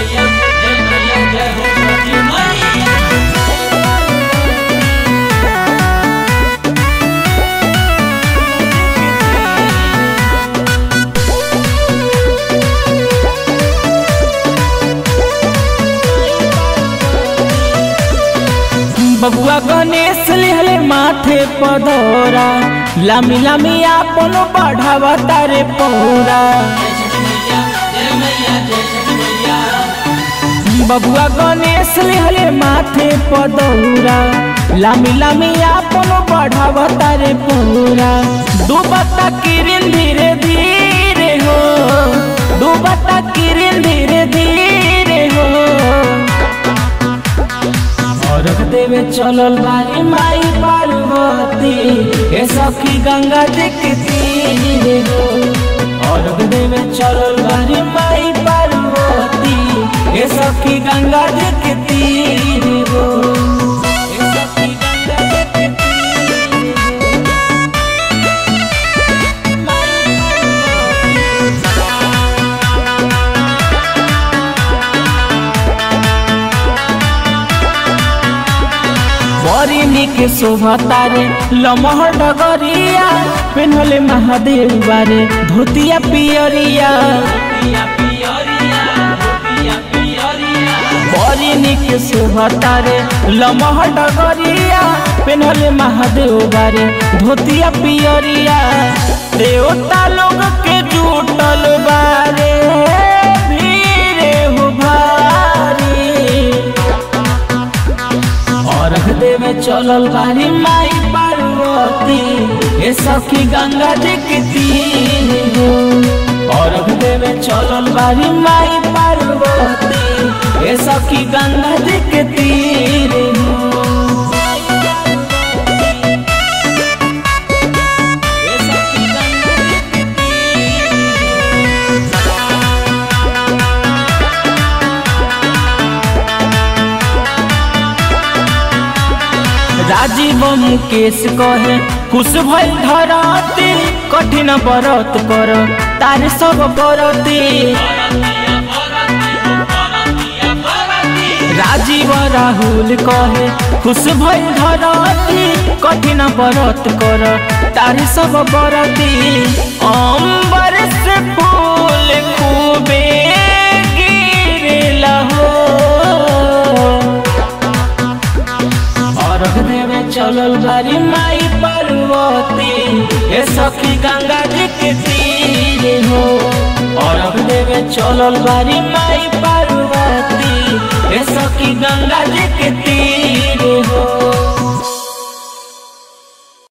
बबुआ गणेश लिहले माथे पधौरा लामी लामी आपन बढ़ावा तारे पौरा। बबुआ गणेश लिहले माथे पधौरा लामी लामी आपन बढ़ावा तारे पौरा। डूबता किरण धीरे धीरे हो, डूबता किरण धीरे धीरे हो। रख देवे चलल बारी माई पार्वती ए सखी गंगा देखती हो। और रख देवे चलल बारी माई पार्वती ए सखी गंगा देखती हो। बड़ी निक शोभा तारे लमहर डगरिया पेन्हले महादेव बारे धोतिया पियरिया। बड़ी निक शोभा तारे लमहर डगरिया पेन्हले महादेव बारे धोतिया पियरिया। देवता लोग के जुटल बारे भीरे हो भारी। रख देवे चलल बारी माई पार्वती ए सखी गंगा देखती हो। और रख देवे चलल बारी माई पार्वती ए सखी गंगा देखती हो। राजीव मुकेश कहे खुश भइल धरती कठिन व्रत कर तारे सब बरती। राजीव राहुल कहे खुश भइल धरती कठिन व्रत कर तारे सब बरती। अंबर से फूल खूबे गिरेला हो। रख देवे चलल बारी माई पार्वती ए सखी गंगा देखती हो। और रख देवे चलल बारी माई पार्वती ए सखी गंगा